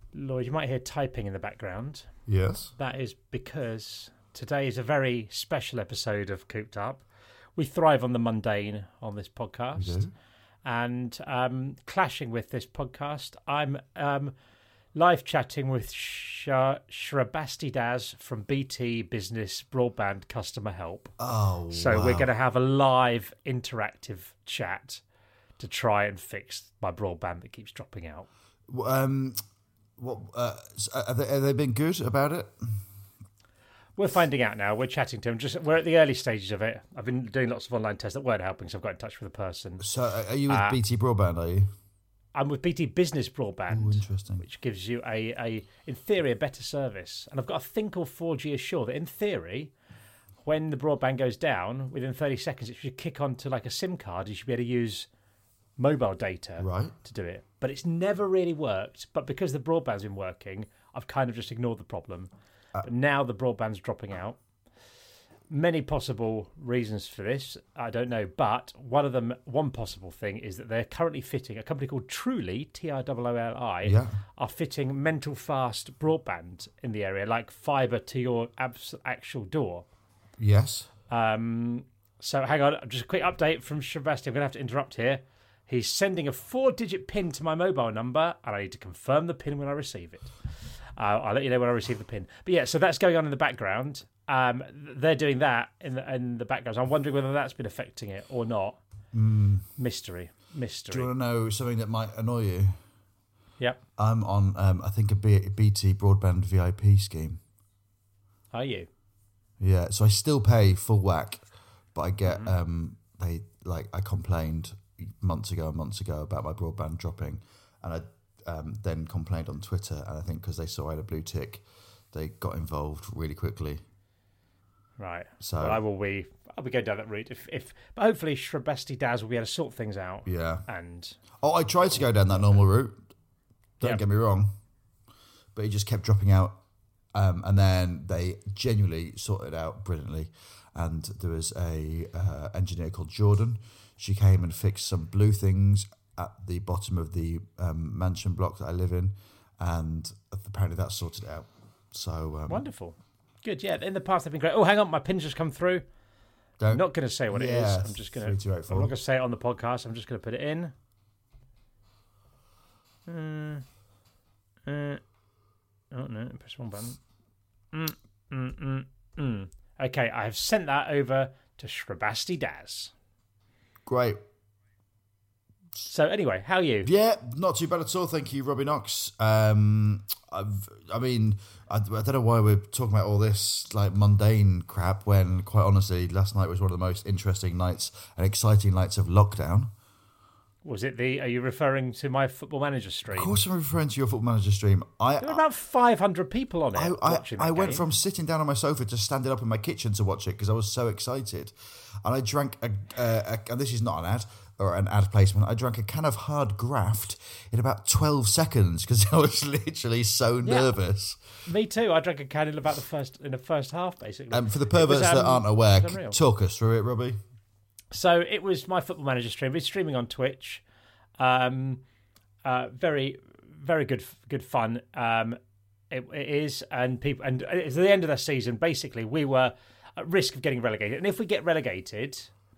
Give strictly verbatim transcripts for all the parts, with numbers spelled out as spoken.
Lloyd, you might hear typing in the background. Yes. That is because today is a very special episode of Cooped Up. We thrive on the mundane on this podcast. We do. And um, clashing with this podcast, I'm um, live chatting with Sh- Shrabasti Daz from B T Business Broadband Customer Help. Oh, So wow. we're going to have a live interactive chat to try and fix my broadband that keeps dropping out. Um, what, uh, have, they, have they been good about it? We're finding out now. We're chatting to him. Just we're at the early stages of it. I've been doing lots of online tests that weren't helping, so I've got in touch with a person. So uh, are you with Uh, B T Broadband, are you? I'm with B T Business Broadband, Oh, interesting. which gives you a, a, in theory, a better service. And I've got a thing called four G Assure that, in theory, when the broadband goes down, within thirty seconds, it should kick onto like a SIM card. You should be able to use mobile data Right. to do it. But it's never really worked. But because the broadband's been working, I've kind of just ignored the problem. Uh, but now the broadband's dropping out. Many possible reasons for this, I don't know, but one of them, one possible thing is that they're currently fitting, a company called Truly, T R O O L I, Yeah. are fitting mental fast broadband in the area, like fibre to your abs- actual door. Yes. Um, so hang on, just a quick update from Shrabasti. I'm going to have to interrupt here. He's sending a four-digit PIN to my mobile number, and I need to confirm the PIN when I receive it. Uh, I'll let you know when I receive the PIN. But yeah, so that's going on in the background. Um, they're doing that in the, in the background. So I'm wondering whether that's been affecting it or not. Mm. Mystery. Mystery. Do you want to know something that might annoy you? Yep. I'm on, um, I think, a B- BT Broadband V I P scheme. Are you? Yeah, so I still pay full whack, but I get, Mm-hmm. um, they like, I complained months ago and months ago about my broadband dropping, and I um, then complained on Twitter, and I think because they saw I had a blue tick, they got involved really quickly. Right. So well, I will be. I'll be going down that route. If, if, but hopefully Shrabasti Daz will be able to sort things out. Yeah. And Oh, I tried to go down that normal route. Don't Yeah. get me wrong, but he just kept dropping out, um, and then they genuinely sorted it out brilliantly. And there was a uh, engineer called Jordan. She came and fixed some blue things at the bottom of the um, mansion block that I live in, and apparently that sorted it out. So um, wonderful. Good. Yeah. In the past, they've been great. Oh, hang on. My pin's just come through. don't- I'm not going to say what it is. Yeah, I'm just going three to. two eight I'm four. not going to say it on the podcast. I'm just going to put it in. Mm, uh, oh no! Press the wrong button. Mm, mm, mm, mm. Okay, I have sent that over to Shrabasti Daz. Great. So anyway, how are you? Yeah, not too bad at all. Thank you, Robbie Knox. Um, I've, I mean, I, I don't know why we're talking about all this like mundane crap when, quite honestly, last night was one of the most interesting nights and exciting nights of lockdown. Was it the? Are you referring to my Football Manager stream? Of course, I'm referring to your Football Manager stream. I, There were about five hundred people on it. I, I, watching that I went game. from sitting down on my sofa to standing up in my kitchen to watch it because I was so excited, and I drank a, uh, a and this is not an ad or an ad placement. I drank a can of hard graft in about twelve seconds because I was literally so Yeah. nervous. Me too. I drank a can in about the first in the first half, basically. Um, for the It was, perverts that um, aren't aware, it was unreal. talk us through it, Robbie. So it was my Football Manager stream. It's streaming on Twitch. Um, uh, very, very good, good fun. Um, it, it is, and people, and it's the end of the season. Basically, we were at risk of getting relegated, and if we get relegated,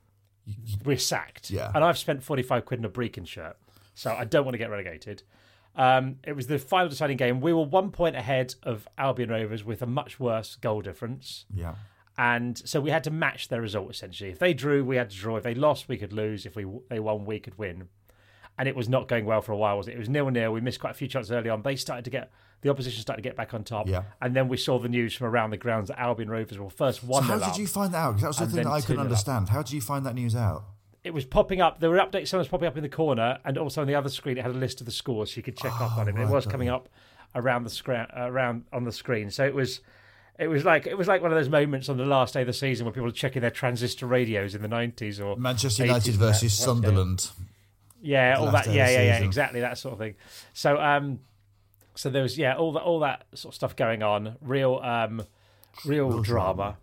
we're sacked. Yeah. And I've spent forty-five quid on a Brecon shirt, so I don't want to get relegated. Um, it was the final deciding game. We were one point ahead of Albion Rovers with a much worse goal difference. Yeah. And so we had to match their result, essentially. If they drew, we had to draw. If they lost, we could lose. If we they won, we could win. And it was not going well for a while, was it? It was nil-nil. We missed quite a few chances early on. They started to get, the opposition started to get back on top. Yeah. And then we saw the news from around the grounds that Albion Rovers were first So one how nil did up. you find that out? Because that was the and thing that then I couldn't two nil up. understand. How did you find that news out? It was popping up. There were updates. Someone was popping up in the corner, and also on the other screen, it had a list of the scores. So you could check up Oh, on it. It right, was got coming you. up around the screen, around on the screen. So it was, it was like it was like one of those moments on the last day of the season when people were checking their transistor radios in the nineties or Manchester eighties United and that. versus What's going on? Sunderland. Yeah, The all last that. day Yeah, of the yeah, yeah. season. Exactly that sort of thing. So, um, so there was yeah all that all that sort of stuff going on. Real, um, real, Real drama.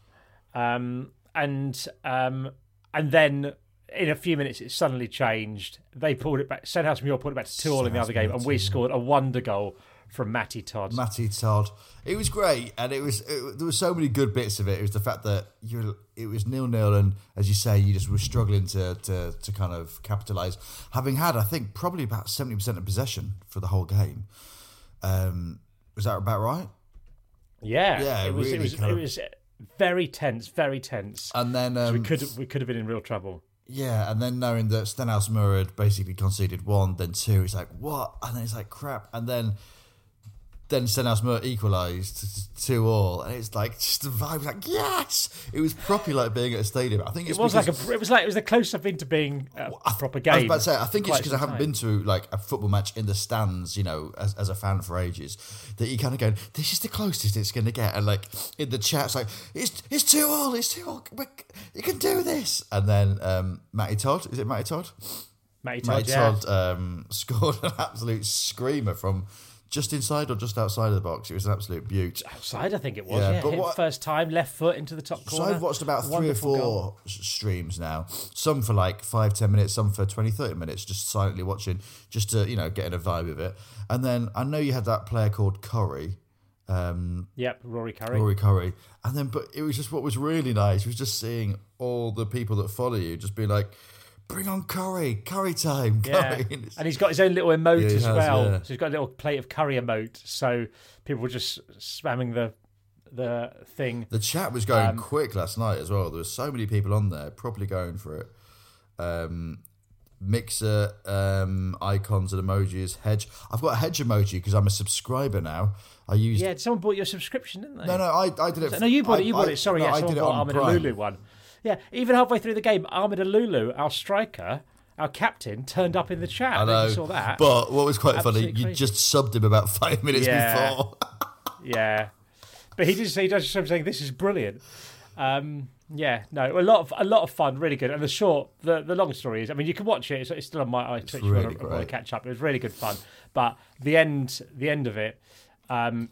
Um, and um, and then in a few minutes it suddenly changed. They pulled it back. Stenhouse Muir pulled it back to two all in the Stenhouse other game, Muir and we two. scored a wonder goal from Matty Todd. Matty Todd. It was great, and it was it, there were so many good bits of it. It was the fact that you it was nil nil, and as you say, you just were struggling to to, to kind of capitalise, having had I think probably about seventy percent of possession for the whole game. Um, was that about right? Yeah, Yeah, it was. really it was. kind It of- was very tense, very tense. And then So um, we could we could have been in real trouble. yeah, and then knowing that Stenhouse-Moore had basically conceded one, then two, it's like what? And then it's like crap, and then. Then Stenhouse-Moore equalised two all, and it's like just the vibe was like yes, it was properly like being at a stadium. I think it's It was because, like a. It was like it was the closest I've been to being a proper game. I was about to say, I think it's quite because I some haven't time. been to like a football match in the stands, you know, as, as a fan for ages. That you kind of go, this is the closest it's going to get, and like in the chat, it's like it's it's two all, it's two all, you can do this. And then um, Matty Todd, is it Matty Todd? Matty Todd, Matty yeah. Todd um, scored an absolute screamer from just inside or just outside of the box. It was an absolute beaut. Outside, I think it was. Yeah, Yeah, but hit what- first time, left foot into the top So corner. I've watched about three or Wonderful four goal. s- streams now. Some for like five, ten minutes, some for twenty, thirty minutes, just silently watching, just to, you know, get in a vibe of it. And then I know you had that player called Curry, um, Yep, Rory Curry. Rory Curry. And then, but it was just what was really nice was just seeing all the people that follow you just be like, bring on Curry, Curry time, Yeah, Curry. And it's- and he's got his own little emote Yeah, he as has, well. yeah. So he's got a little plate of curry emote. So people were just spamming the the thing. The chat was going Um, quick last night as well. There were so many people on there, properly going for it. Um, mixer, um, icons and emojis, hedge. I've got a hedge emoji because I'm a subscriber now. I used. Yeah, someone bought your subscription, didn't they? No, no, I, I did it. No, you bought I- it. You bought I- it. Sorry, no, yeah, I someone did it bought on Ahmed Prime. Alulu one. Yeah, even halfway through the game, Ahmed Alulu, our striker, our captain, turned up in the chat. I I, know. you saw that. But what was quite funny, Absolutely you crazy. just subbed him about five minutes Yeah. before. Yeah, but he did say he does something saying this is brilliant. Um, yeah, no, a lot of a lot of fun, really good. And the short, the, the long story is, I mean, you can watch it. It's, it's still on my Twitch. really if you want to great. catch up. It was really good fun. But the end, the end of it, um,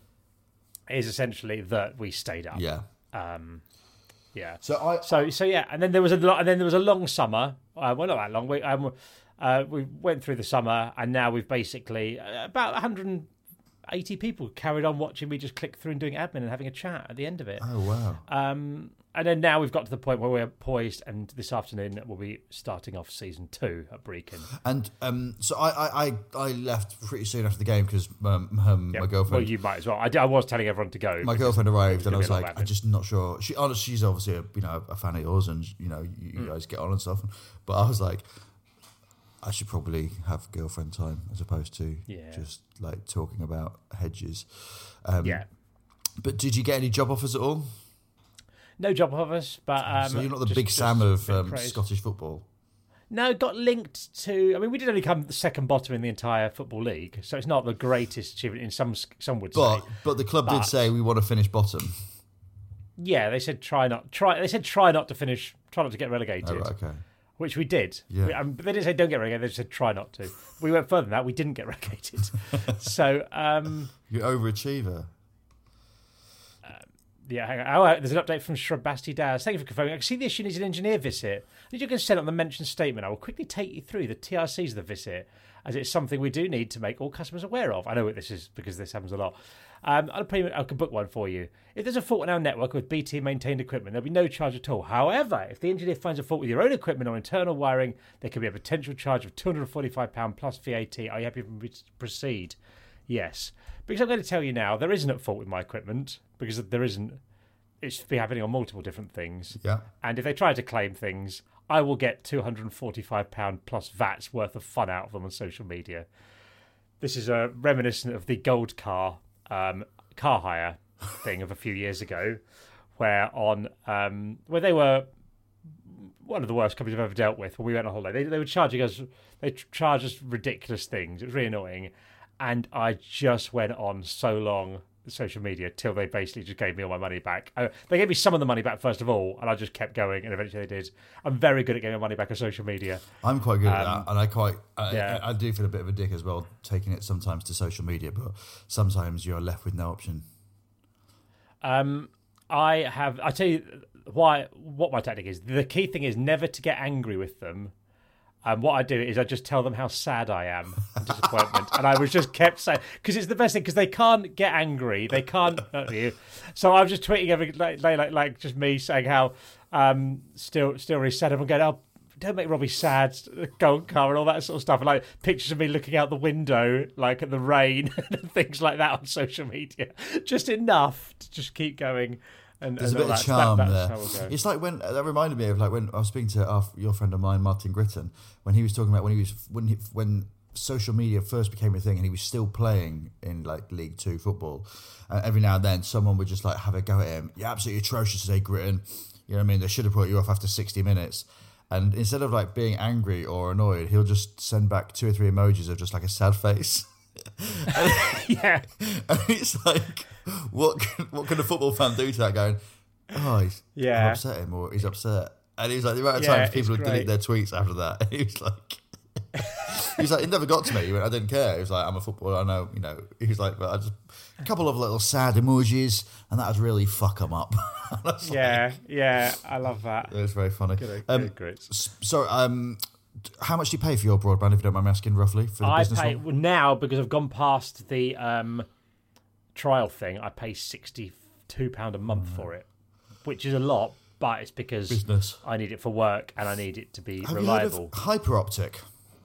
is essentially that we stayed up. Yeah. Um, yeah. So I. So so yeah, and then there was a lot, and then there was a long summer. Uh, well, not that long. We um, uh, we went through the summer, and now we've basically uh, about one hundred eighty people carried on watching me just click through and doing admin and having a chat at the end of it. Oh wow. Um, and then now we've got to the point where we're poised, and this afternoon we'll be starting off season two at Brecon. And um, so I, I, I, I left pretty soon after the game because um, um, Yeah, my girlfriend. Well, you might as well. I, did- I was telling everyone to go. My because girlfriend arrived, and I gonna was be a lot like, of I'm admin. just not sure. She, honestly, she's obviously a, you know a fan of yours, and you know you, you Mm. guys get on and stuff. But I was like, I should probably have girlfriend time as opposed to Yeah. just like talking about hedges. Um, Yeah. But did you get any job offers at all? No job offers, but um, so you're not the just- big just Sam a of bit um, praise. Scottish football. No, it got linked to. I mean, we did only come the second bottom in the entire football league, so it's not the greatest achievement in some some would But say. but the club But- did say we want to finish bottom. Yeah, they said try not try. They said try not to finish, try not to get relegated, Oh, right, okay. which we did. Yeah. We- um, but they didn't say don't get relegated. They just said try not to. We went further than that. We didn't get relegated. so um, You're overachiever. yeah, hang on. Oh, uh, there's an update from Shrabasti Daz. Thank you for confirming. I can see the issue needs an engineer visit. Did you consent on the mentioned statement? I will quickly take you through the T R Cs of the visit, as it's something we do need to make all customers aware of. I know what this is because this happens a lot. Um, I'll put, I can book one for you. If there's a fault in our network with B T maintained equipment, there'll be no charge at all. However, if the engineer finds a fault with your own equipment or internal wiring, there could be a potential charge of two hundred forty-five pounds plus V A T. Are you happy to proceed? Yes. Because I'm going to tell you now, there isn't a fault with my equipment because there isn't. It's been happening on multiple different things. Yeah. And if they try to claim things, I will get two hundred forty-five pounds plus V A T's worth of fun out of them on social media. This is a reminiscent of the gold car um, car hire thing of a few years ago, where on um, where they were one of the worst companies I've ever dealt with. When we went on holiday, they, they were charging us, they charged us ridiculous things. It was really annoying, and I just went on so long social media till they basically just gave me all my money back. Uh, they gave me some of the money back first of all, and I just kept going, and eventually they did. I'm very good at getting my money back on social media. I'm quite good at Um, that, and I quite, I, yeah. I, I do feel a bit of a dick as well, taking it sometimes to social media, but sometimes you're left with no option. Um, I have. I tell you why. What my tactic is. The key thing is never to get angry with them. And what I do is I just tell them how sad I am and disappointment. And I was just kept saying, because it's the best thing, because they can't get angry. They can't hurt you. So I'm just tweeting every, like, like, like just me saying how um, still still really sad. I'm going, oh, don't make Robbie sad, gold car and all that sort of stuff. And like pictures of me looking out the window, like at the rain and things like that on social media. Just enough to just keep going. And, There's and a bit of that, charm that, there. we'll It's like when that reminded me of like when I was speaking to our, your friend of mine, Martin Gritton, when he was talking about when he was when he, when social media first became a thing, and he was still playing in like League Two football. Uh, every now and then, someone would just like have a go at him. You're absolutely atrocious today, Gritton. You know what I mean? They should have brought you off after sixty minutes. And instead of like being angry or annoyed, he'll just send back two or three emojis of just like a sad face. yeah, and it's like, what can, what can a football fan do to that? Going, oh, he's yeah. I've upset him, or he's upset. And he was like, the amount of Yeah, times people would it's delete great. their tweets after that. He was like, he was like, it never got to me. He went, I didn't care. He was like, I'm a footballer. I know, you know. He was like, but I just a couple of little sad emojis, and that would really fuck them up. Yeah, like, yeah, I love that. It was very funny. Good, um, good grits. s- so, um, how much do you pay for your broadband, if you don't mind me asking, roughly, for the I business pay one? well, now because I've gone past the um, trial thing. I pay sixty-two pound a month Mm. for it, which is a lot, but it's because Business. I need it for work and I need it to be Have reliable. you heard of Hyperoptic?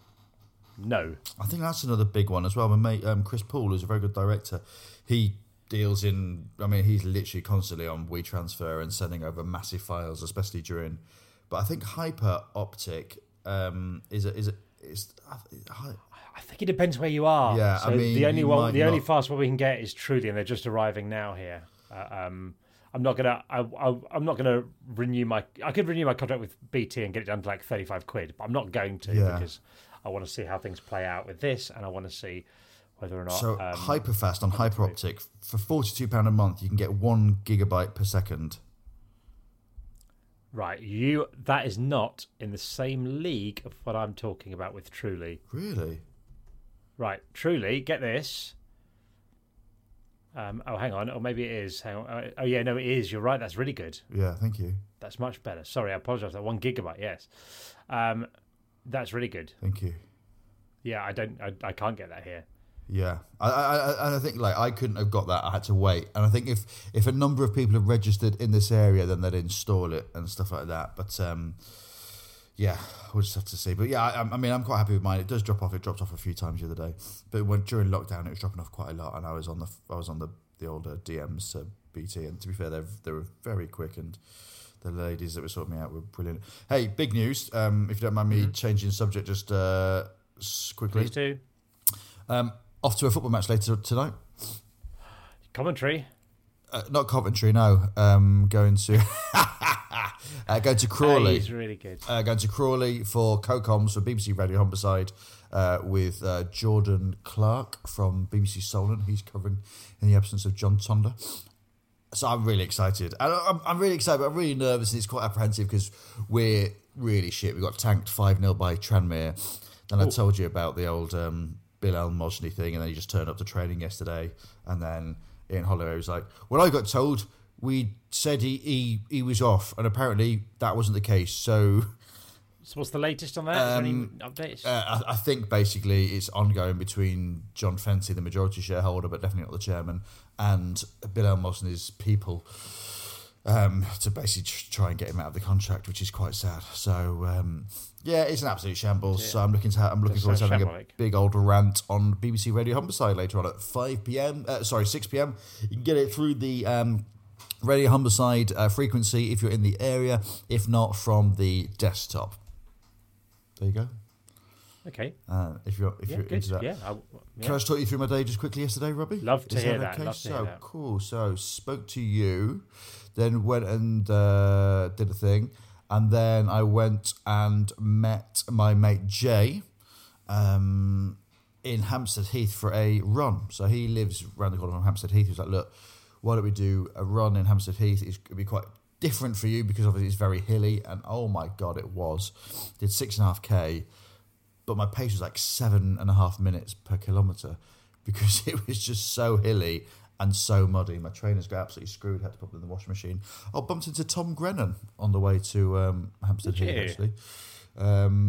No, I think that's another big one as well. My mate, um, Chris Paul, who's a very good director, he deals in, I mean, he's literally constantly on WeTransfer and sending over massive files, especially during, but I think Hyperoptic um, is a, is a, is, I, I think it depends where you are. Yeah, so I mean, the only you one, might the only not- fast one we can get is Truly, and they're just arriving now here. Uh, um, I'm not gonna, I, I, I'm not gonna renew my. I could renew my contract with B T and get it down to like thirty-five quid, but I'm not going to Yeah. because I want to see how things play out with this, and I want to see whether or not. so um, Hyperfast on Hyperoptic, for forty-two pounds a month, you can get one gigabyte per second. right, you that is not in the same league of what I'm talking about with Truly. Really? Right, Truly, get this. Um, oh, hang on. Or maybe it is. Hang on. Oh, oh, yeah, no, it is. You're right. That's really good. Yeah, thank you. That's much better. Sorry, I apologise. That one gigabyte, yes. Um, that's really good. Thank you. Yeah, I don't, I, I can't get that here. Yeah, I, I, I, and I think like I couldn't have got that. I had to wait, and I think if if a number of people have registered in this area, then they'd install it and stuff like that. But um, yeah, we'll just have to see. But yeah, I, I mean, I'm quite happy with mine. It does drop off. It dropped off a few times the other day, but when during lockdown, it was dropping off quite a lot, and I was on the I was on the the older D Ms to B T, and to be fair, they they were very quick, and the ladies that were sorting me out were brilliant. Hey, big news! Um, if you don't mind me mm-hmm. changing subject, just uh, quickly. Please do. Um, Off to a football match later tonight. Commentary. Uh, not Coventry, no. Um, going to uh, going to Crawley. Oh, he's really good. Uh, going to Crawley for CoComs for B B C Radio Humberside uh, with uh, Jordan Clark from B B C Solent. He's covering in the absence of John Tonder. So I'm really excited. And I'm, I'm really excited, but I'm really nervous and it's quite apprehensive because we're really shit. We got tanked five nil by Tranmere. Then I Ooh. told you about the old um, Bill El-Mosny thing, and then he just turned up to training yesterday. And then Ian Holloway was like, well, I got told we said he, he, he was off, and apparently that wasn't the case. So... So what's the latest on that? Is there any Um, updates? Uh, I, I think basically it's ongoing between John Fency, the majority shareholder, but definitely not the chairman, and Bill El-Mosny's people um, to basically tr- try and get him out of the contract, which is quite sad. So um, yeah, it's an absolute shambles. Yeah. So I'm looking to ha- I'm looking Does forward to sound having a shambolic. big old rant on B B C Radio Humberside later on at five p.m. Uh, sorry, six p.m. You can get it through the. Um, Radio Humberside uh, frequency if you're in the area, if not from the desktop. There you go. Okay. Uh, if you're if Yeah, you're good. into that, Yeah, I, yeah. can I just talk you through my day just quickly yesterday, Robbie? Love to Is hear that. that, Okay? love to so hear that. cool. So spoke to you, then went and uh, did a thing, and then I went and met my mate Jay um, in Hampstead Heath for a run. So he lives around the corner from Hampstead Heath. He was like, "Look, why don't we do a run in Hampstead Heath? It's going to be quite different for you because obviously it's very hilly." And oh my God, it was. Did six and a half K, but my pace was like seven and a half minutes per kilometre because it was just so hilly and so muddy. My trainers got absolutely screwed, had to put them in the washing machine. I bumped into Tom Grennan on the way to um, Hampstead Did Heath, you? actually. Um,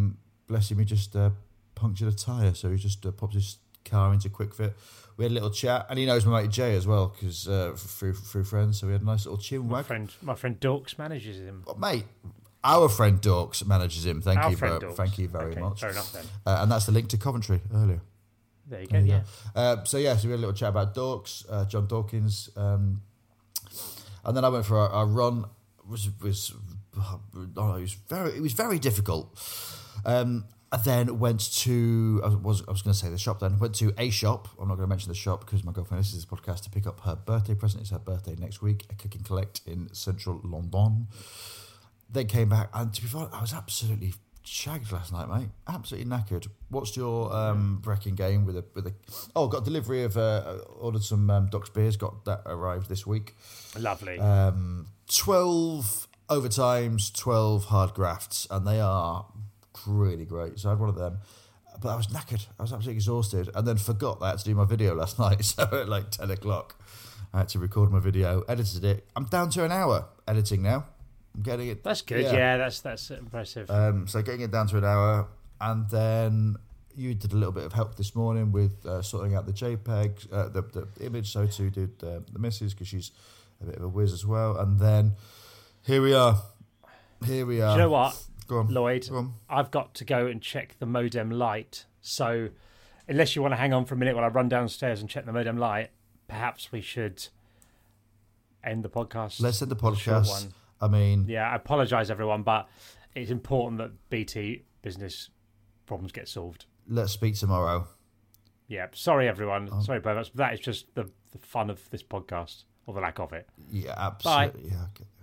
bless him, he just uh, punctured a tyre, so he just uh, popped his car into Quick Fit. We had a little chat, and he knows my mate Jay as well, because uh, through through friends. So we had a nice little chin My wag. friend, my friend Dorks manages him. Well, mate, our friend Dorks manages him. Thank Our you, friend very, Dorks. thank you very Okay, much. Fair enough then. Uh, and that's the link to Coventry earlier. There you go. There you yeah. go. Uh, so yeah, so we had a little chat about Dorks, uh, John Dawkins, um, and then I went for a, a run. Was was oh, no, it was very it was very difficult. Um, I then went to I was I was going to say the shop. Then went to a shop. I'm not going to mention the shop because my girlfriend listens to this podcast to pick up her birthday present. It's her birthday next week. A click and collect in central London. Then came back, and to be fair, I was absolutely shagged last night, mate. Absolutely knackered. Watched your um, Brecon game with a with a. Oh, got delivery of uh, ordered some um, Doc's beers. Got that arrived this week. Lovely. Um, twelve overtimes, twelve hard grafts, and they are really great. So I had one of them, but I was knackered. I was absolutely exhausted, and then forgot that I had to do my video last night. So at like ten o'clock, I had to record my video, edited it. I'm down to an hour editing now. I'm getting it. That's good. Yeah, yeah that's that's impressive. Um, so getting it down to an hour, and then you did a little bit of help this morning with uh, sorting out the JPEG, uh, the, the image. So too did uh, the missus, because she's a bit of a whiz as well. And then here we are. Here we are. Do you know what, Go on, Lloyd? Go on. I've got to go and check the modem light. So unless you want to hang on for a minute while I run downstairs and check the modem light, perhaps we should end the podcast. Let's end the Short podcast. one. I mean, Yeah, I apologise, everyone, but it's important that B T business problems get solved. let's speak tomorrow. Yeah, sorry, everyone. Oh. Sorry, but that is just the, the fun of this podcast, or the lack of it. Yeah, absolutely. Yeah, okay.